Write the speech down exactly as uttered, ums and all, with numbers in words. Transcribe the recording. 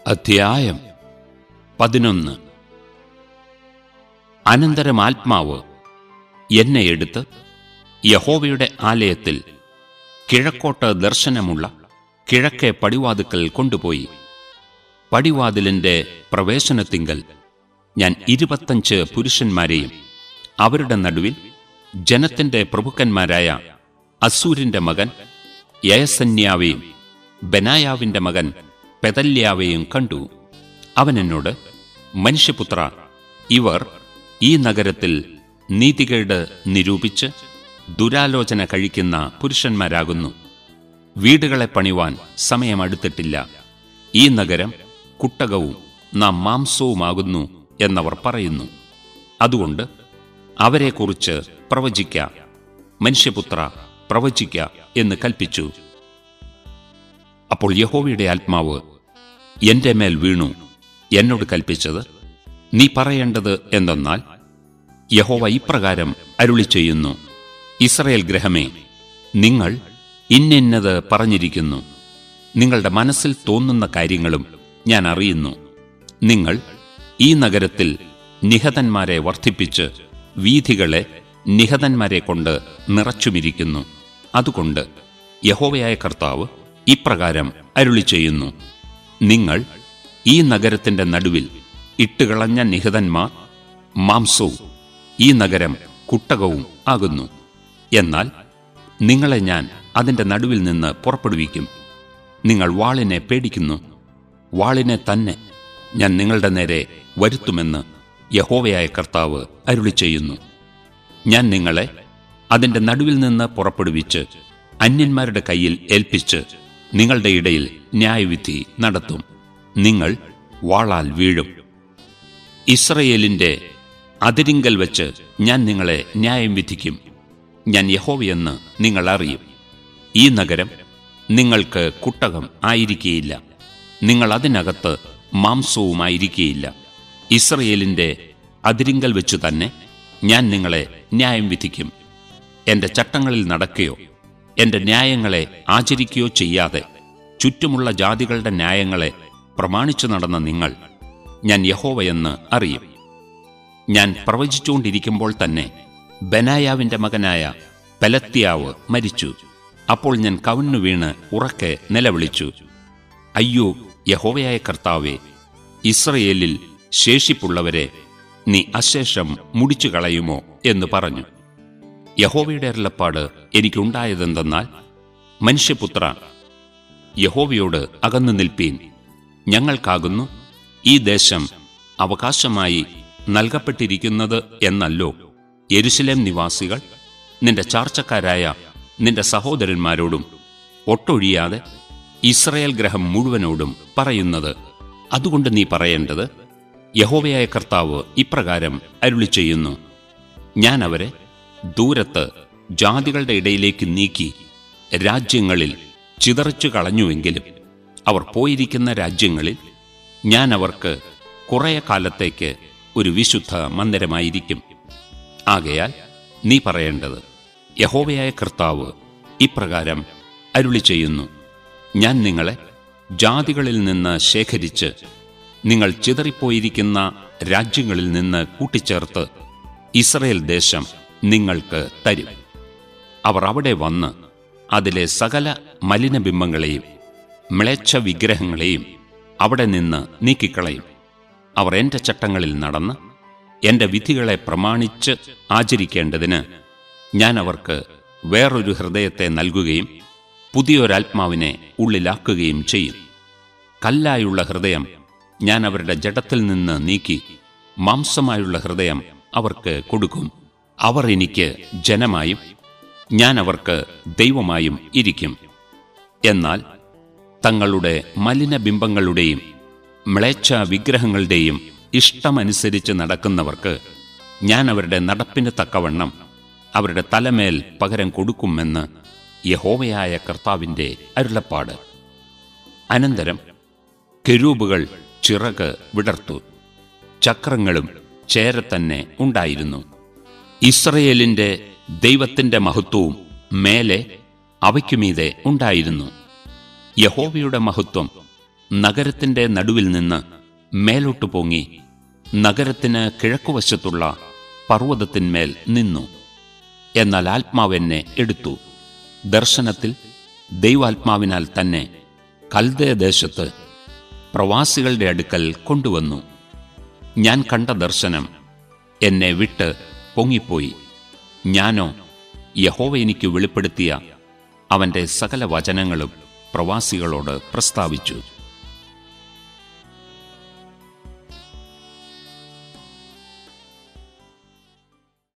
അധ്യായം പതിനൊന്ന്. അനന്തരം ആത്മാവ് എന്നെ എടുത്ത് യഹോവയുടെ ആലയത്തിൽ കിഴക്കോട്ട് ദർശനമുള്ള കിഴക്കേ പടിവാതിക്കൽ കൊണ്ടുപോയി. പടിവാതിലിന്റെ പ്രവേശനത്തിങ്കൽ ഞാൻ ഇരുപത്തഞ്ച് പുരുഷന്മാരെയും അവരുടെ നടുവിൽ ജനത്തിന്റെ പ്രഭുക്കന്മാരായ അസൂരിന്റെ മകൻ യയസന്യാവെയും ബെനായാവിന്റെ മകൻ പെതല്യാവെയും കണ്ടു. അവൻ എന്നോട്, മനുഷ്യപുത്ര, ഇവർ ഈ നഗരത്തിൽ നീതികേട് നിരൂപിച്ച് ദുരാലോചന കഴിക്കുന്ന പുരുഷന്മാരാകുന്നു. വീടുകളെ പണിവാൻ സമയമടുത്തിട്ടില്ല. ഈ നഗരം കുട്ടകവും നാം മാംസവുമാകുന്നു എന്നവർ പറയുന്നു. അതുകൊണ്ട് അവരെക്കുറിച്ച് പ്രവചിക്ക, മനുഷ്യപുത്ര, പ്രവചിക്ക എന്ന് കൽപ്പിച്ചു. അപ്പോൾ യഹോവയുടെ ആത്മാവ് എന്റെ മേൽ വീണു എന്നോട് കൽപ്പിച്ചത്, നീ പറയേണ്ടത് എന്തെന്നാൽ, യഹോവ ഇപ്രകാരം അരുളി ചെയ്യുന്നു, ഇസ്രായേൽ ഗൃഹമേ, നിങ്ങൾ ഇന്നിന്നത് പറഞ്ഞിരിക്കുന്നു. നിങ്ങളുടെ മനസ്സിൽ തോന്നുന്ന കാര്യങ്ങളും ഞാൻ അറിയുന്നു. നിങ്ങൾ ഈ നഗരത്തിൽ നിഹതന്മാരെ വർദ്ധിപ്പിച്ച് വീഥികളെ നിഹതന്മാരെ കൊണ്ട് നിറച്ചുമിരിക്കുന്നു. അതുകൊണ്ട് യഹോവയായ കർത്താവ് ഇപ്രകാരം അരുളി ചെയ്യുന്നു, നിങ്ങൾ ഈ നഗരത്തിന്റെ നടുവിൽ ഇട്ടുകളഞ്ഞ നിഹതന്മാർ മാംസവും ഈ നഗരം കുട്ടകവും ആകുന്നു. എന്നാൽ നിങ്ങളെ ഞാൻ അതിന്റെ നടുവിൽ നിന്ന് പുറപ്പെടുവിക്കും. നിങ്ങൾ വാളിനെ പേടിക്കുന്നു. വാളിനെ തന്നെ ഞാൻ നിങ്ങളുടെ നേരെ വരുത്തുമെന്ന് യഹോവയായ കർത്താവ് അരുളി ചെയ്യുന്നു. ഞാൻ നിങ്ങളെ അതിന്റെ നടുവിൽ നിന്ന് പുറപ്പെടുവിച്ച് അന്യന്മാരുടെ കയ്യിൽ ഏൽപ്പിച്ച് നിങ്ങളുടെ ഇടയിൽ ന്യായവിധി നടത്തും. നിങ്ങൾ വാളാൽ വീഴും. ഇസ്രയേലിന്റെ അതിരിങ്കൽ വെച്ച് ഞാൻ നിങ്ങളെ ന്യായം വിധിക്കും. ഞാൻ യഹോവയെന്ന് നിങ്ങൾ അറിയും. ഈ നഗരം നിങ്ങൾക്ക് കുട്ടകം ആയിരിക്കുകയില്ല. നിങ്ങൾ അതിനകത്ത് മാംസവുമായിരിക്കുകയില്ല. ഇസ്രയേലിന്റെ അതിരിങ്കൽ വെച്ചു തന്നെ ഞാൻ നിങ്ങളെ ന്യായം വിധിക്കും. എന്റെ ചട്ടങ്ങളിൽ നടക്കുകയോ എന്റെ ന്യായങ്ങളെ ആചരിക്കുകയോ ചെയ്യാതെ ചുറ്റുമുള്ള ജാതികളുടെ ന്യായങ്ങളെ പ്രമാണിച്ചു നടന്ന നിങ്ങൾ ഞാൻ യഹോവയെന്ന് അറിയും. ഞാൻ പ്രവചിച്ചുകൊണ്ടിരിക്കുമ്പോൾ തന്നെ ബെനായാവിന്റെ മകനായ പെലത്യാവ് മരിച്ചു. അപ്പോൾ ഞാൻ കവിണ്ണു വീണ് ഉറക്കെ നിലവിളിച്ചു, അയ്യോ യഹോവയായ കർത്താവേ, ഇസ്രയേലിൽ ശേഷിപ്പുള്ളവരെ നീ അശേഷം മുടിച്ചു കളയുമോ എന്ന് പറഞ്ഞു. യഹോവയുടെ അരുളപ്പാട് എനിക്കുണ്ടായതെന്തെന്നാൽ, മനുഷ്യപുത്ര, യഹോവയോട് അകന്നു നിൽപ്പീൻ. ഞങ്ങൾക്കാകുന്നു ഈ ദേശം അവകാശമായി നൽകപ്പെട്ടിരിക്കുന്നത് എന്നല്ലോ യെരുശലേം നിവാസികൾ നിന്റെ ചാർച്ചക്കാരായ നിന്റെ സഹോദരന്മാരോടും ഒട്ടൊഴിയാതെ ഇസ്രായേൽ ഗ്രഹം മുഴുവനോടും പറയുന്നത്. അതുകൊണ്ട് നീ പറയേണ്ടത്, യഹോവയായ കർത്താവ് ഇപ്രകാരം അരുളി ചെയ്യുന്നു, ഞാൻ അവരെ ദൂരത്ത് ജാതികളുടെ ഇടയിലേക്ക് നീക്കി രാജ്യങ്ങളിൽ ചിതറിച്ചു കളഞ്ഞുവെങ്കിലും അവർ പോയിരിക്കുന്ന രാജ്യങ്ങളിൽ ഞാൻ അവർക്ക് കുറേ കാലത്തേക്ക് ഒരു വിശുദ്ധ മന്ദിരമായിരിക്കും. ആകയാൽ നീ പറയേണ്ടത്, യഹോവയായ കർത്താവ് ഇപ്രകാരം അരുളി ചെയ്യുന്നു, ഞാൻ നിങ്ങളെ ജാതികളിൽ നിന്ന് ശേഖരിച്ച് നിങ്ങൾ ചിതറിപ്പോയിരിക്കുന്ന രാജ്യങ്ങളിൽ നിന്ന് കൂട്ടിച്ചേർത്ത് ഇസ്രായേൽ ദേശം നിങ്ങൾക്ക് തരും. അവർ അവിടെ വന്ന് അതിലെ സകല മലിനബിംബങ്ങളെയും മ്ലേച്ഛ വിഗ്രഹങ്ങളെയും അവിടെ നിന്ന് നീക്കിക്കളയും. അവർ എന്റെ ചട്ടങ്ങളിൽ നടന്ന് എന്റെ വിധികളെ പ്രമാണിച്ച് ആചരിക്കേണ്ടതിന് ഞാൻ അവർക്ക് വേറൊരു ഹൃദയത്തെ നൽകുകയും പുതിയൊരാത്മാവിനെ ഉള്ളിലാക്കുകയും ചെയ്യും. കല്ലായുള്ള ഹൃദയം ഞാൻ അവരുടെ ജഡത്തിൽ നിന്ന് നീക്കി മാംസമായുള്ള ഹൃദയം അവർക്ക് കൊടുക്കും. അവർ എനിക്ക് ജനമായും ഞാൻ അവർക്ക് ദൈവമായും ഇരിക്കും. എന്നാൽ തങ്ങളുടെ മലിനബിംബങ്ങളുടെയും മ്ലേച്ഛ വിഗ്രഹങ്ങളുടെയും ഇഷ്ടമനുസരിച്ച് നടക്കുന്നവർക്ക് ഞാൻ അവരുടെ നടപ്പിന് തക്കവണ്ണം അവരുടെ തലമേൽ പകരം കൊടുക്കുമെന്ന് യഹോവയായ കർത്താവിന്റെ അരുളപ്പാട്. അനന്തരം കെരൂബുകൾ ചിറക് വിടർത്തു. ചക്രങ്ങളും ചേരത്തന്നെ ഉണ്ടായിരുന്നു. ഇസ്രയേലിന്റെ ദൈവത്തിന്റെ മഹത്വവും മേലെ അവയ്ക്കുമീതെ ഉണ്ടായിരുന്നു. യഹോവയുടെ മഹത്വം നഗരത്തിന്റെ നടുവിൽ നിന്ന് മേലോട്ടു പൊങ്ങി നഗരത്തിന് കിഴക്കുവശത്തുള്ള പർവ്വതത്തിന്മേൽ നിന്നു. എന്നാൽ ആത്മാവ് എന്നെ എടുത്തു. ദർശനത്തിൽ ദൈവാത്മാവിനാൽ തന്നെ കൽദയദേശത്ത് പ്രവാസികളുടെ അടുക്കൽ കൊണ്ടുവന്നു. ഞാൻ കണ്ട ദർശനം എന്നെ വിട്ട് പൊങ്ങിപ്പോയി. ഞാനോ യഹോവ എനിക്ക് വെളിപ്പെടുത്തിയ അവന്റെ സകല വചനങ്ങളും പ്രവാസികളോട് പ്രസ്താവിച്ചു.